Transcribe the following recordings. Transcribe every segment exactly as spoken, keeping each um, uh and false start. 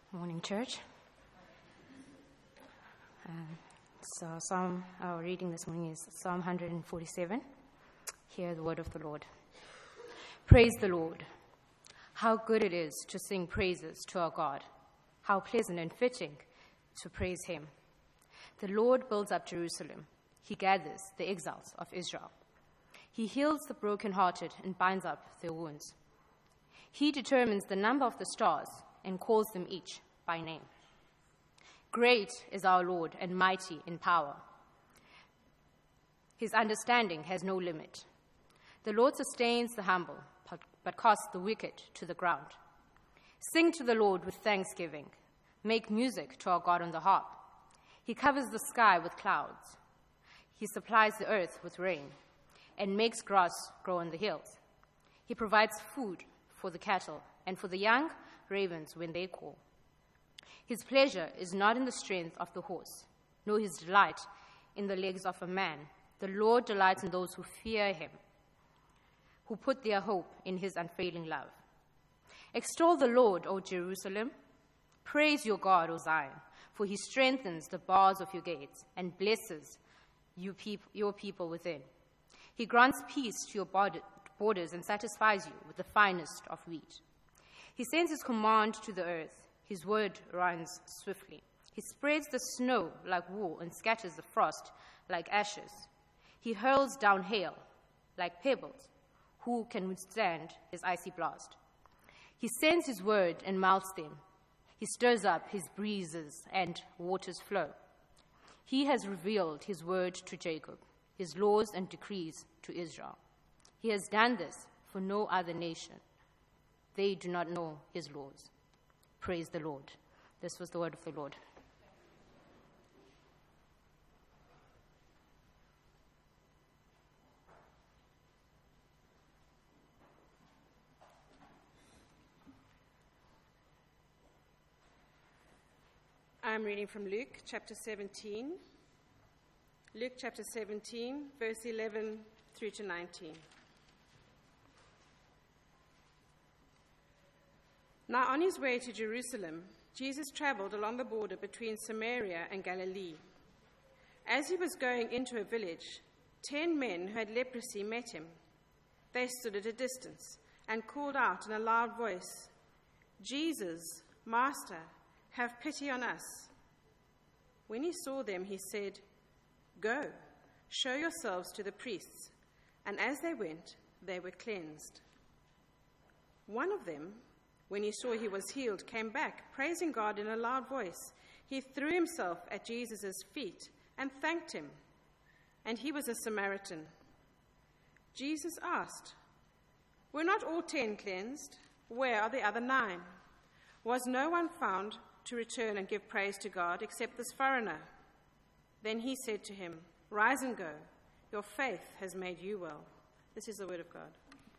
Morning, church. Um, so, Psalm, our reading this morning is Psalm one forty-seven. Hear the word of the Lord. Praise the Lord. How good it is to sing praises to our God. How pleasant and fitting to praise him. The Lord builds up Jerusalem. He gathers the exiles of Israel. He heals the brokenhearted and binds up their wounds. He determines the number of the stars and calls them each by name. Great is our Lord and mighty in power. His understanding has no limit. The Lord sustains the humble, but casts the wicked to the ground. Sing to the Lord with thanksgiving. Make music to our God on the harp. He covers the sky with clouds. He supplies the earth with rain and makes grass grow on the hills. He provides food for the cattle and for the young ravens when they call. His pleasure is not in the strength of the horse, nor his delight in the legs of a man. The Lord delights in those who fear him, who put their hope in his unfailing love. Extol the Lord, O Jerusalem. Praise your God, O Zion, for he strengthens the bars of your gates and blesses you peop- your people within. He grants peace to your bod- borders and satisfies you with the finest of wheat. He sends his command to the earth. His word runs swiftly. He spreads the snow like wool and scatters the frost like ashes. He hurls down hail like pebbles. Who can withstand his icy blast? He sends his word and melts them. He stirs up his breezes and waters flow. He has revealed his word to Jacob, his laws and decrees to Israel. He has done this for no other nation. They do not know his laws. Praise the Lord. This was the word of the Lord. I'm reading from Luke chapter seventeen. Luke chapter seventeen, verse eleven through to nineteen. Now on his way to Jerusalem, Jesus traveled along the border between Samaria and Galilee. As he was going into a village, ten men who had leprosy met him. They stood at a distance and called out in a loud voice, "Jesus, Master, have pity on us." When he saw them, he said, "Go, show yourselves to the priests." And as they went, they were cleansed. One of them, when he saw he was healed, came back, praising God in a loud voice. He threw himself at Jesus' feet and thanked him. And he was a Samaritan. Jesus asked, "Were not all ten cleansed? Where are the other nine? Was no one found to return and give praise to God except this foreigner?" Then he said to him, "Rise and go. Your faith has made you well." This is the word of God.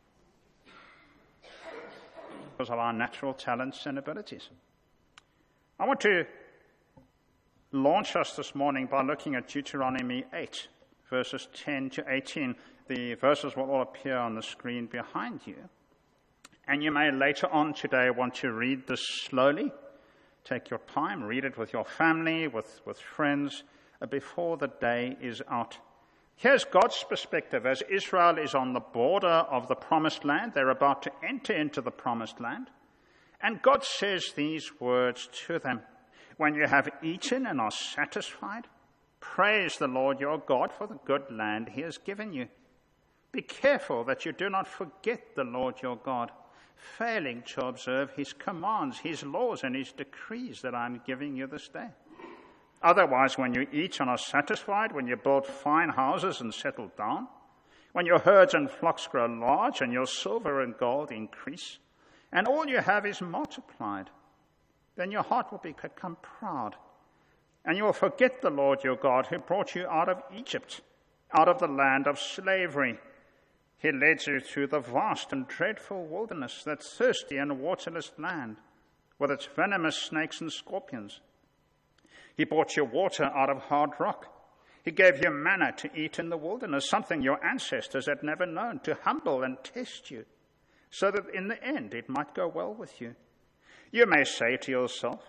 Because of our natural talents and abilities. I want to launch us this morning by looking at Deuteronomy eight, verses ten to eighteen. The verses will all appear on the screen behind you. And you may later on today want to read this slowly. Take your time, read it with your family, with, with friends, uh, before the day is out. Here's God's perspective as Israel is on the border of the promised land. They're about to enter into the promised land. And God says these words to them. When you have eaten and are satisfied, praise the Lord your God for the good land he has given you. Be careful that you do not forget the Lord your God, failing to observe his commands, his laws, and his decrees that I'm giving you this day. Otherwise, when you eat and are satisfied, when you build fine houses and settle down, when your herds and flocks grow large and your silver and gold increase, and all you have is multiplied, then your heart will become proud, and you will forget the Lord your God who brought you out of Egypt, out of the land of slavery. He led you through the vast and dreadful wilderness, that thirsty and waterless land, with its venomous snakes and scorpions. He brought you water out of hard rock. He gave you manna to eat in the wilderness, something your ancestors had never known, to humble and test you, so that in the end it might go well with you. You may say to yourself,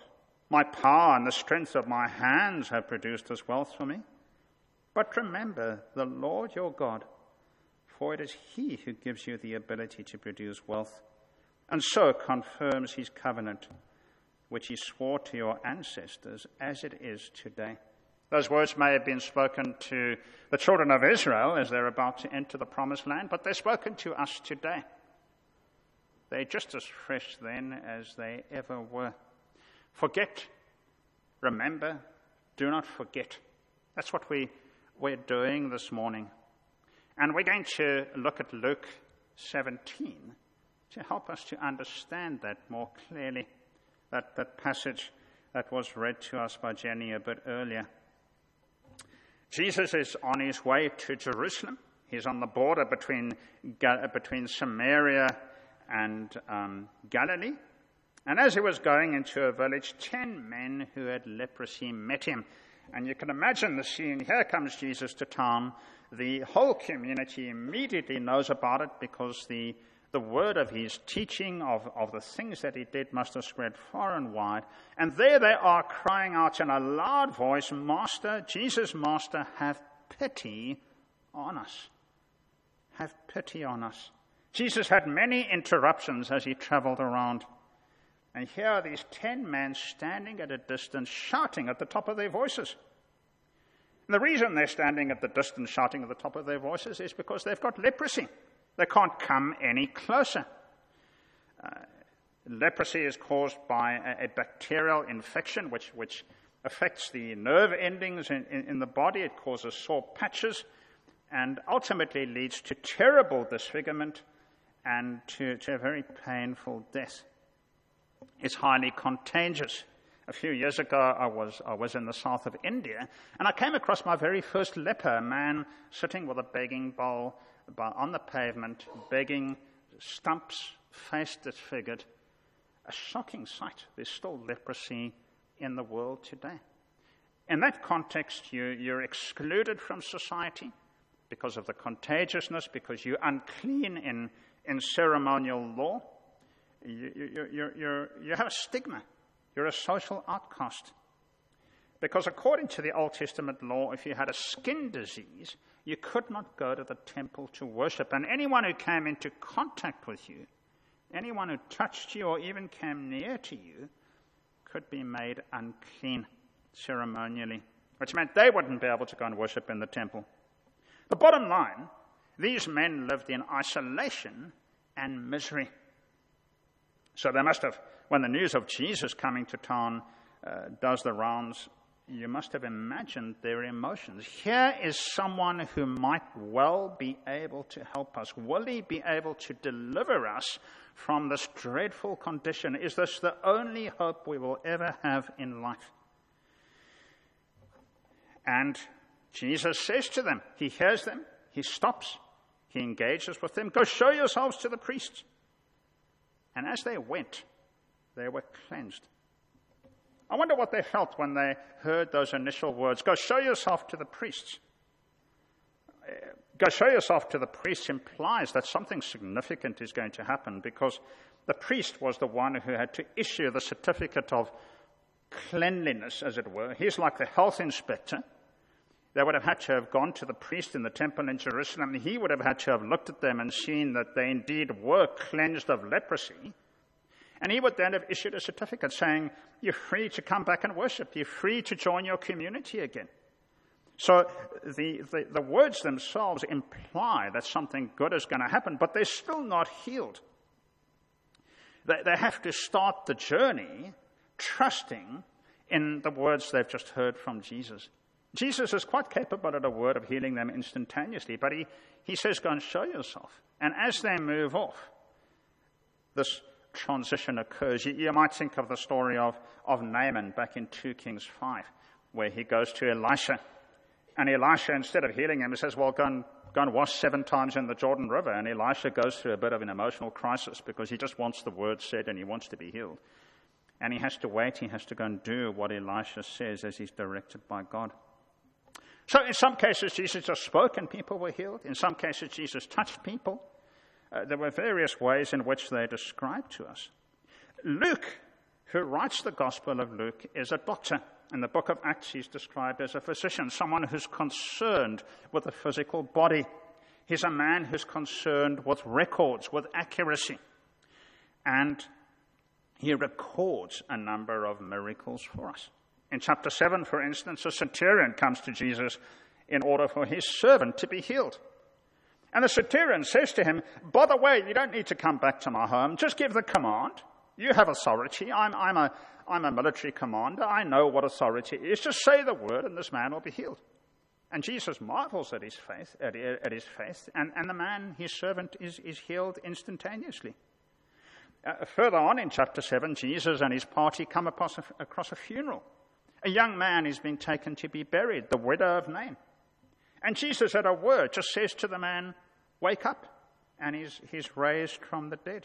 My power and the strength of my hands have produced this wealth for me. But remember the Lord your God, for it is he who gives you the ability to produce wealth, and so confirms his covenant, which he swore to your ancestors, as it is today. Those words may have been spoken to the children of Israel as they're about to enter the promised land, but they're spoken to us today. They're just as fresh then as they ever were. Forget, remember, do not forget. That's what we, we're doing this morning. And we're going to look at Luke seventeen to help us to understand that more clearly, that, that passage that was read to us by Jenny a bit earlier. Jesus is on his way to Jerusalem. He's on the border between, between Samaria and um, Galilee. And as he was going into a village, ten men who had leprosy met him. And you can imagine the scene. Here comes Jesus to town. The whole community immediately knows about it because the, the word of his teaching, of, of the things that he did, must have spread far and wide. And there they are crying out in a loud voice, Master, Jesus, Master, have pity on us. Have pity on us. Jesus had many interruptions as he traveled around. And here are these ten men standing at a distance, shouting at the top of their voices. And the reason they're standing at the distance, shouting at the top of their voices, is because they've got leprosy. They can't come any closer. Uh, leprosy is caused by a, a bacterial infection, which, which affects the nerve endings in, in, in the body. It causes sore patches and ultimately leads to terrible disfigurement and to, to a very painful death. It's highly contagious. A few years ago, I was I was in the south of India, and I came across my very first leper, a man sitting with a begging bowl on the pavement, begging, stumps, face disfigured. A shocking sight. There's still leprosy in the world today. In that context, you, you're excluded from society because of the contagiousness, because you're unclean in, in ceremonial law. You, you, you, you, you have a stigma. You're a social outcast. Because according to the Old Testament law, if you had a skin disease, you could not go to the temple to worship. And anyone who came into contact with you, anyone who touched you or even came near to you, could be made unclean ceremonially, which meant they wouldn't be able to go and worship in the temple. The bottom line, these men lived in isolation and misery. So they must have, when the news of Jesus coming to town uh, does the rounds, you must have imagined their emotions. Here is someone who might well be able to help us. Will he be able to deliver us from this dreadful condition? Is this the only hope we will ever have in life? And Jesus says to them, he hears them, he stops, he engages with them, go show yourselves to the priests. And as they went, they were cleansed. I wonder what they felt when they heard those initial words. Go show yourself to the priests. Go show yourself to the priests implies that something significant is going to happen, because the priest was the one who had to issue the certificate of cleanliness, as it were. He's like the health inspector. They would have had to have gone to the priest in the temple in Jerusalem. He would have had to have looked at them and seen that they indeed were cleansed of leprosy. And he would then have issued a certificate saying, you're free to come back and worship. You're free to join your community again. So the, the, the words themselves imply that something good is going to happen, but they're still not healed. They, they have to start the journey trusting in the words they've just heard from Jesus. Jesus is quite capable at a word of healing them instantaneously, but he, he says, go and show yourself. And as they move off, this transition occurs. You, you might think of the story of, of Naaman back in two Kings five, where he goes to Elisha. And Elisha, instead of healing him, he says, well, go and, go and wash seven times in the Jordan River. And Elisha goes through a bit of an emotional crisis because he just wants the word said and he wants to be healed. And he has to wait. He has to go and do what Elisha says as he's directed by God. So in some cases, Jesus just spoke and people were healed. In some cases, Jesus touched people. Uh, there were various ways in which they described to us. Luke, who writes the Gospel of Luke, is a doctor. In the book of Acts, he's described as a physician, someone who's concerned with the physical body. He's a man who's concerned with records, with accuracy. And he records a number of miracles for us. In chapter seven, for instance, a centurion comes to Jesus in order for his servant to be healed. And the centurion says to him, by the way, you don't need to come back to my home. Just give the command. You have authority. I'm, I'm, a, I'm a military commander. I know what authority is. Just say the word and this man will be healed. And Jesus marvels at his faith, at, at his faith, and, and the man, his servant, is, is healed instantaneously. Uh, further on in chapter seven, Jesus and his party come across a, across a funeral. A young man is being taken to be buried, the widow of Nain. And Jesus, at a word, just says to the man, wake up, and he's, he's raised from the dead.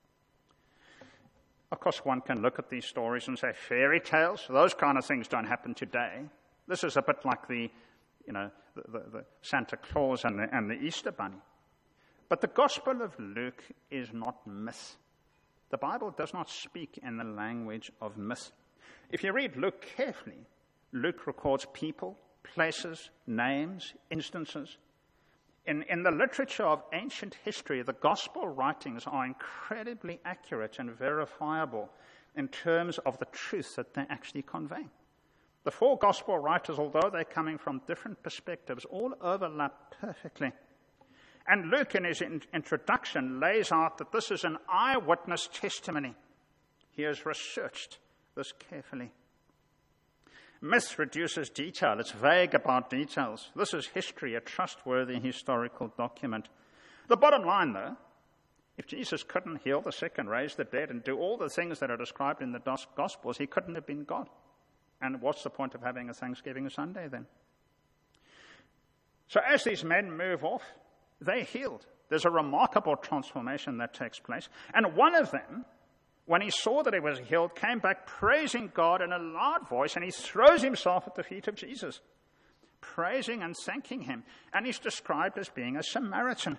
Of course, one can look at these stories and say, fairy tales, those kind of things don't happen today. This is a bit like the, you know, the, the, the Santa Claus and the, and the Easter Bunny. But the Gospel of Luke is not myth. The Bible does not speak in the language of myth. If you read Luke carefully, Luke records people, places, names, instances. In, in the literature of ancient history, the gospel writings are incredibly accurate and verifiable in terms of the truth that they actually convey. The four gospel writers, although they're coming from different perspectives, all overlap perfectly. And Luke, in his in- introduction, lays out that this is an eyewitness testimony. He has researched this carefully. Myth reduces detail. It's vague about details. This is history, a trustworthy historical document. The bottom line, though, if Jesus couldn't heal the sick and raise the dead and do all the things that are described in the Gospels, he couldn't have been God. And what's the point of having a Thanksgiving Sunday then? So as these men move off, they're healed. There's a remarkable transformation that takes place. And one of them, when he saw that he was healed, came back praising God in a loud voice, and he throws himself at the feet of Jesus, praising and thanking him. And he's described as being a Samaritan.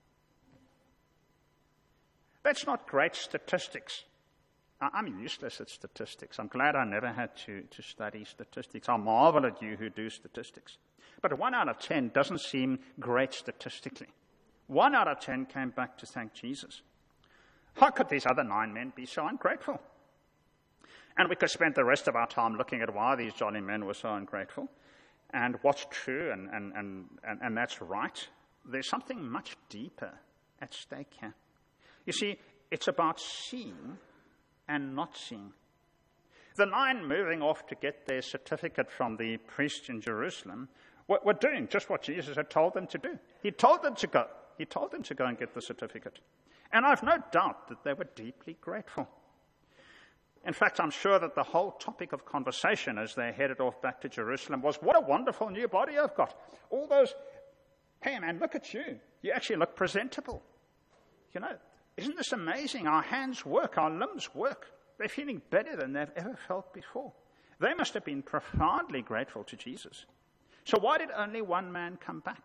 That's not great statistics. I'm useless at statistics. I'm glad I never had to, to study statistics. I marvel at you who do statistics. But one out of ten doesn't seem great statistically. One out of ten came back to thank Jesus. How could these other nine men be so ungrateful? And we could spend the rest of our time looking at why these jolly men were so ungrateful and what's true and, and, and, and, and that's right. There's something much deeper at stake here. You see, it's about seeing and not seeing. The nine moving off to get their certificate from the priest in Jerusalem were, were doing just what Jesus had told them to do. He told them to go. He told them to go and get the certificate. And I've no doubt that they were deeply grateful. In fact, I'm sure that the whole topic of conversation as they headed off back to Jerusalem was, what a wonderful new body I've got. All those, hey man, look at you. You actually look presentable. You know, isn't this amazing? Our hands work, our limbs work. They're feeling better than they've ever felt before. They must have been profoundly grateful to Jesus. So why did only one man come back?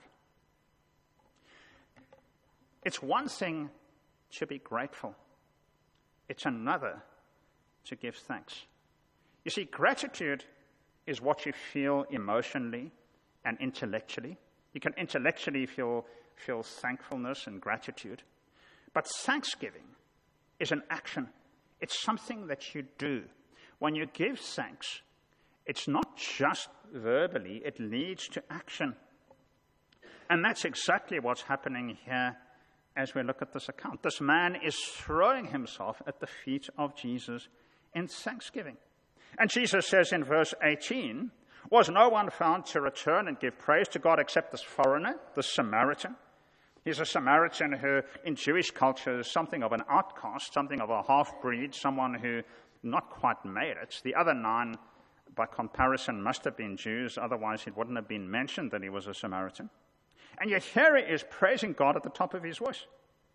It's one thing to be grateful. It's another to give thanks. You see, gratitude is what you feel emotionally and intellectually. You can intellectually feel, feel thankfulness and gratitude. But thanksgiving is an action. It's something that you do. When you give thanks, it's not just verbally, it leads to action. And that's exactly what's happening here as we look at this account. This man is throwing himself at the feet of Jesus in thanksgiving. And Jesus says in verse eighteen, was no one found to return and give praise to God except this foreigner, this Samaritan? He's a Samaritan who, in Jewish culture, is something of an outcast, something of a half-breed, someone who not quite made it. The other nine, by comparison, must have been Jews, otherwise it wouldn't have been mentioned that he was a Samaritan. And yet here he is praising God at the top of his voice.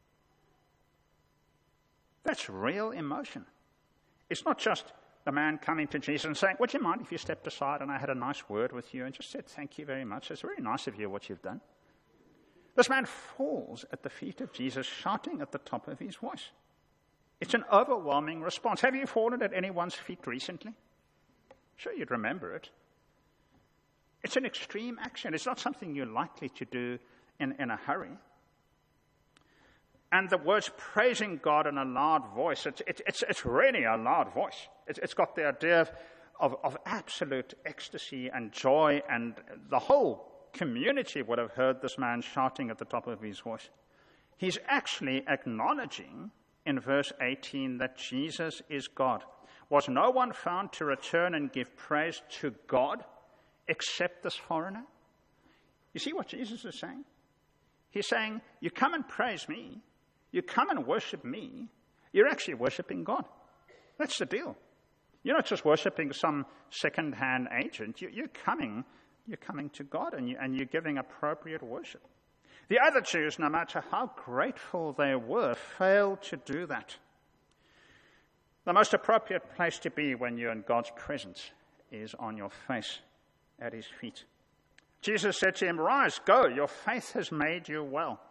That's real emotion. It's not just a man coming to Jesus and saying, would you mind if you stepped aside and I had a nice word with you and just said, thank you very much. It's very nice of you what you've done. This man falls at the feet of Jesus, shouting at the top of his voice. It's an overwhelming response. Have you fallen at anyone's feet recently? Sure, you'd remember it. It's an extreme action. It's not something you're likely to do in, in a hurry. And the words praising God in a loud voice, it's, it, it's, it's really a loud voice. It's, it's got the idea of, of, of absolute ecstasy and joy, and the whole community would have heard this man shouting at the top of his voice. He's actually acknowledging in verse eighteen that Jesus is God. Was no one found to return and give praise to God except this foreigner? You see what Jesus is saying? He's saying, you come and praise me, you come and worship me, you're actually worshiping God. That's the deal. You're not just worshiping some second-hand agent. You, you're coming, you're coming to God, and, you, and you're giving appropriate worship. The other Jews, no matter how grateful they were, failed to do that. The most appropriate place to be when you're in God's presence is on your face at his feet. Jesus said to him, rise, go, your faith has made you well.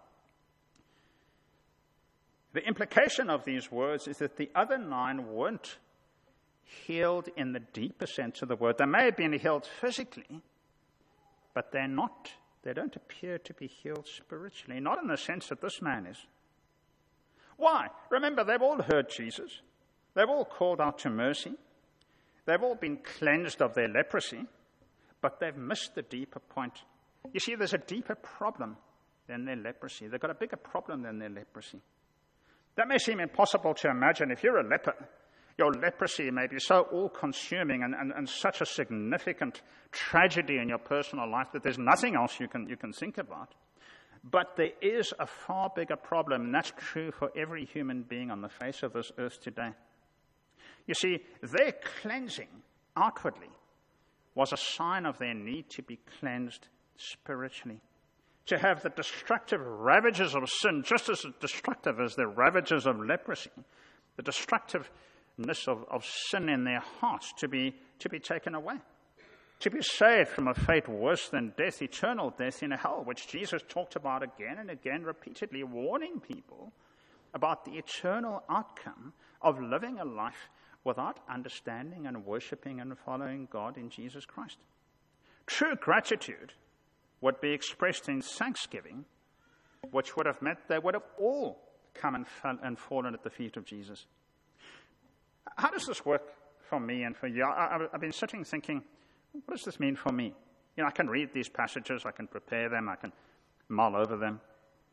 The implication of these words is that the other nine weren't healed in the deeper sense of the word. They may have been healed physically, but they're not. They don't appear to be healed spiritually, not in the sense that this man is. Why? Remember, they've all heard Jesus. They've all called out to mercy. They've all been cleansed of their leprosy, but they've missed the deeper point. You see, there's a deeper problem than their leprosy. They've got a bigger problem than their leprosy. That may seem impossible to imagine. If you're a leper, your leprosy may be so all-consuming and, and, and such a significant tragedy in your personal life that there's nothing else you can, you can think about. But there is a far bigger problem, and that's true for every human being on the face of this earth today. You see, their cleansing outwardly was a sign of their need to be cleansed spiritually. To have the destructive ravages of sin, just as destructive as the ravages of leprosy, the destructiveness of, of sin in their hearts to be, to be taken away. To be saved from a fate worse than death, eternal death in hell, which Jesus talked about again and again, repeatedly warning people about the eternal outcome of living a life without understanding and worshiping and following God in Jesus Christ. True gratitude would be expressed in thanksgiving, which would have meant they would have all come and, fell, and fallen at the feet of Jesus. How does this work for me and for you? I, I've been sitting thinking, what does this mean for me? You know, I can read these passages, I can prepare them, I can mull over them.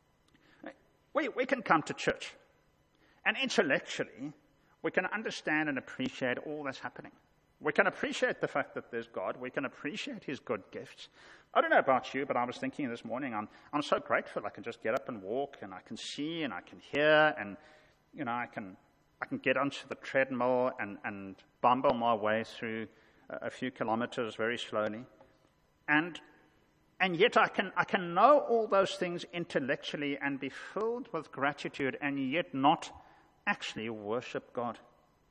We, we can come to church, and intellectually, we can understand and appreciate all that's happening. We can appreciate the fact that there's God. We can appreciate his good gifts. I don't know about you, but I was thinking this morning, I'm, I'm so grateful I can just get up and walk, and I can see, and I can hear, and, you know, I can I can get onto the treadmill and, and bumble my way through a, a few kilometers very slowly. And and yet I can I can know all those things intellectually and be filled with gratitude and yet not actually worship God.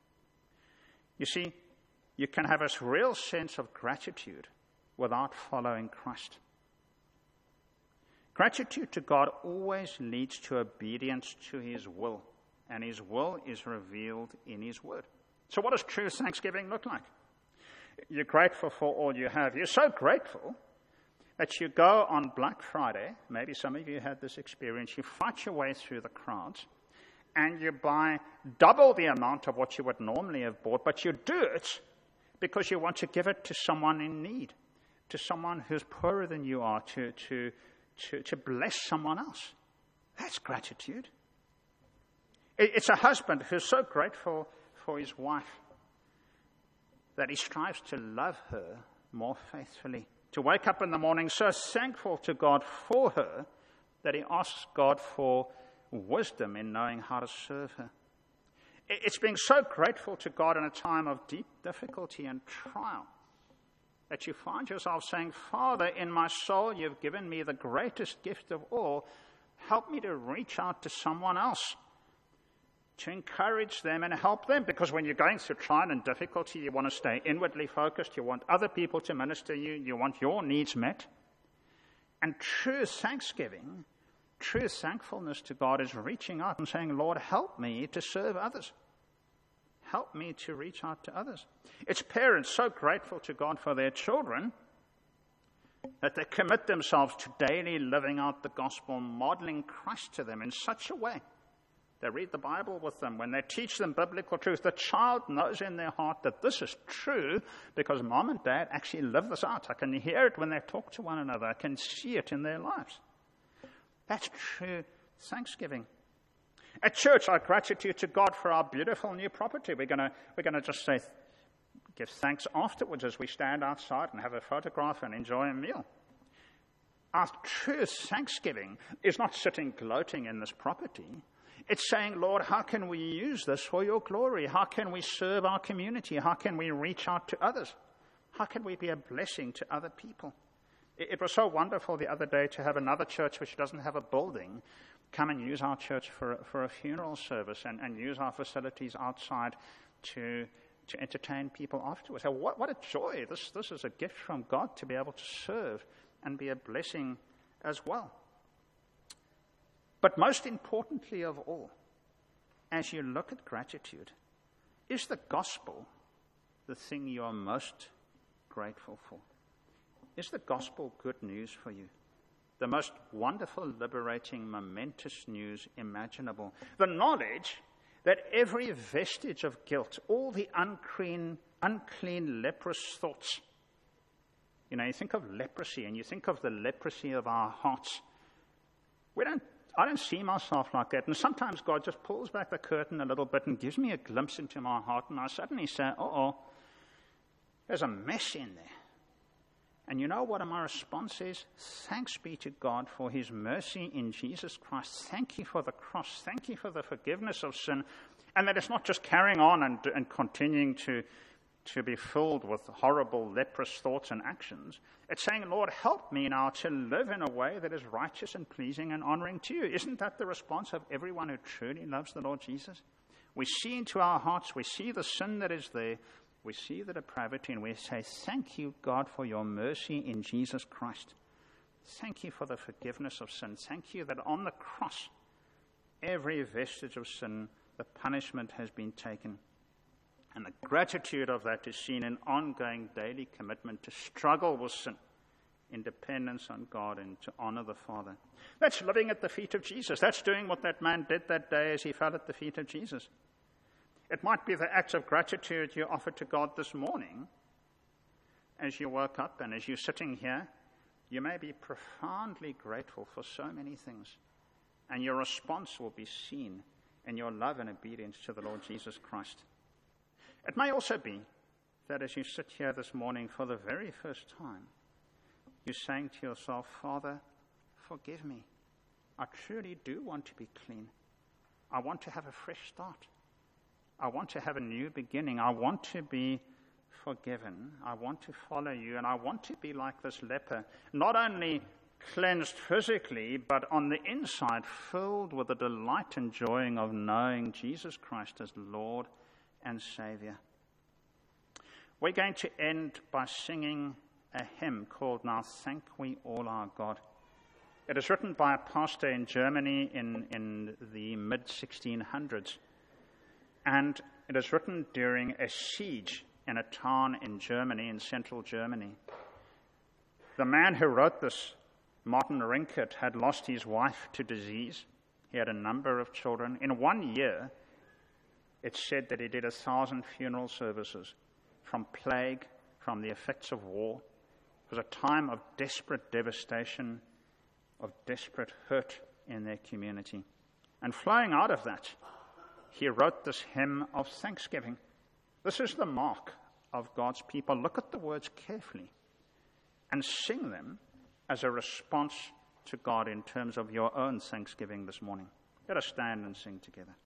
You see, you can have a real sense of gratitude without following Christ. Gratitude to God always leads to obedience to his will, and his will is revealed in his word. So what does true thanksgiving look like? You're grateful for all you have. You're so grateful that you go on Black Friday, maybe some of you had this experience, you fight your way through the crowds, and you buy double the amount of what you would normally have bought, but you do it because you want to give it to someone in need, to someone who's poorer than you are, to, to, to, to bless someone else. That's gratitude. It's a husband who's so grateful for his wife that he strives to love her more faithfully, to wake up in the morning so thankful to God for her that he asks God for wisdom in knowing how to serve her. It's being so grateful to God in a time of deep difficulty and trial that you find yourself saying, Father, in my soul you've given me the greatest gift of all. Help me to reach out to someone else, to encourage them and help them. Because when you're going through trial and difficulty, you want to stay inwardly focused. You want other people to minister you. You want your needs met. And true thanksgiving True thankfulness to God is reaching out and saying, Lord, help me to serve others. Help me to reach out to others. It's parents so grateful to God for their children that they commit themselves to daily living out the gospel, modeling Christ to them in such a way. They read the Bible with them. When they teach them biblical truth, the child knows in their heart that this is true because mom and dad actually live this out. I can hear it when they talk to one another. I can see it in their lives. That's true thanksgiving. At church, our gratitude to God for our beautiful new property. We're going to we're going to just say, give thanks afterwards as we stand outside and have a photograph and enjoy a meal. Our true thanksgiving is not sitting gloating in this property. It's saying, Lord, how can we use this for your glory? How can we serve our community? How can we reach out to others? How can we be a blessing to other people? It, it was so wonderful the other day to have another church which doesn't have a building come and use our church for, for a funeral service and, and use our facilities outside to to entertain people afterwards. So what, what a joy. This, this is a gift from God to be able to serve and be a blessing as well. But most importantly of all, as you look at gratitude, is the gospel the thing you are most grateful for? Is the gospel good news for you? The most wonderful, liberating, momentous news imaginable. The knowledge that every vestige of guilt, all the unclean, unclean, leprous thoughts, you know, you think of leprosy and you think of the leprosy of our hearts. We don't, I don't see myself like that. And sometimes God just pulls back the curtain a little bit and gives me a glimpse into my heart. And I suddenly say, uh-oh, there's a mess in there. And you know what my response is? Thanks be to God for his mercy in Jesus Christ. Thank you for the cross. Thank you for the forgiveness of sin. And that it's not just carrying on and, and continuing to, to be filled with horrible, leprous thoughts and actions. It's saying, Lord, help me now to live in a way that is righteous and pleasing and honoring to you. Isn't that the response of everyone who truly loves the Lord Jesus? We see into our hearts, we see the sin that is there, we see the depravity, and we say, thank you, God, for your mercy in Jesus Christ. Thank you for the forgiveness of sin. Thank you that on the cross, every vestige of sin, the punishment has been taken. And the gratitude of that is seen in ongoing daily commitment to struggle with sin, in dependence on God, and to honor the Father. That's living at the feet of Jesus. That's doing what that man did that day as he fell at the feet of Jesus. It might be the acts of gratitude you offer to God this morning as you woke up, and as you're sitting here, you may be profoundly grateful for so many things, and your response will be seen in your love and obedience to the Lord Jesus Christ. It may also be that as you sit here this morning for the very first time, you're saying to yourself, Father, forgive me. I truly do want to be clean. I want to have a fresh start. I want to have a new beginning. I want to be forgiven. I want to follow you, and I want to be like this leper, not only cleansed physically, but on the inside filled with the delight and joy of knowing Jesus Christ as Lord and Savior. We're going to end by singing a hymn called Now Thank We All Our God. It is written by a pastor in Germany in, in the mid sixteen hundreds. And it is written during a siege in a town in Germany, in central Germany. The man who wrote this, Martin Rinkert, had lost his wife to disease. He had a number of children. In one year, it's said that he did a thousand funeral services from plague, from the effects of war. It was a time of desperate devastation, of desperate hurt in their community. And flowing out of that, he wrote this hymn of thanksgiving. This is the mark of God's people. Look at the words carefully and sing them as a response to God in terms of your own thanksgiving this morning. Let us stand and sing together.